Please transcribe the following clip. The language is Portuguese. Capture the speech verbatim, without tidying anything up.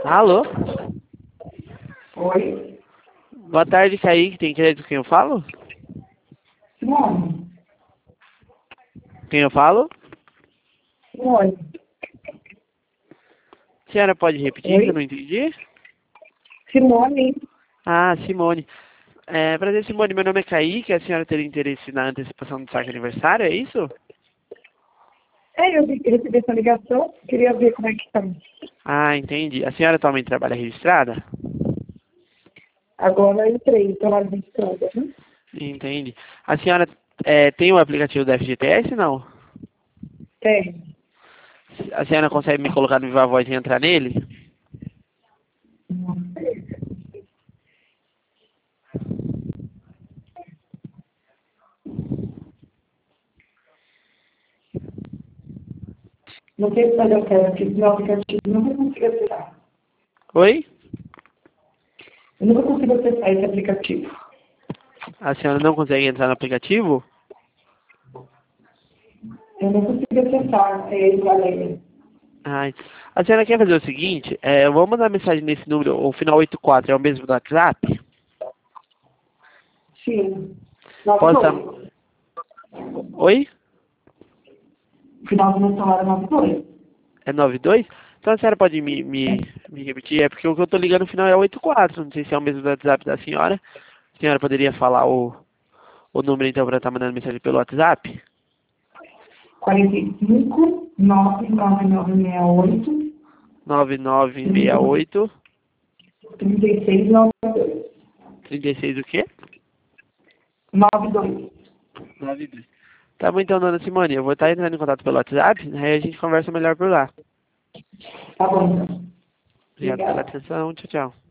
Alô? Oi? Boa tarde, Kaique. Tem crédito com quem eu falo? Simone? Quem eu falo? Simone? A senhora pode repetir, que eu Oi? não entendi? Simone? Ah, Simone. É, prazer, Simone. Meu nome é Kaique. A senhora teria interesse na antecipação do saque aniversário, é isso? É, eu vi- recebi essa ligação, queria ver como é que tá. Ah, entendi. A senhora atualmente trabalha registrada? Agora eu entrei, estou lá registrada, né? Entendi. A senhora é, tem o aplicativo da F G T S, não? Tem. A senhora consegue me colocar no Viva Voz e entrar nele? Não sei se fazer o que, porque meu aplicativo eu nunca consigo acessar. Oi? Eu nunca consigo acessar esse aplicativo. A senhora não consegue entrar no aplicativo? Eu não consigo acessar ele para ler. Ai. A senhora quer fazer o seguinte, é, eu vou mandar mensagem nesse número, o final oitenta e quatro é o mesmo do WhatsApp? Sim. Nove Posso... dois. Oi? O final do meu celular é nove dois. É noventa e dois? Então a senhora pode me, me, me repetir? É porque o que eu tô ligando no final é oitenta e quatro, não sei se é o mesmo do WhatsApp da senhora. A senhora poderia falar o, o número então para estar mandando mensagem pelo WhatsApp? quarenta e cinco, nove nove nove seis oito, nove nove seis oito, trinta e seis, nove dois. trinta e seis o quê? nove dois. nove dois. Tá bom então, dona Simone, eu vou estar entrando em contato pelo WhatsApp, aí a gente conversa melhor por lá. Tá bom, então. Obrigado pela Obrigada. atenção, tchau, tchau.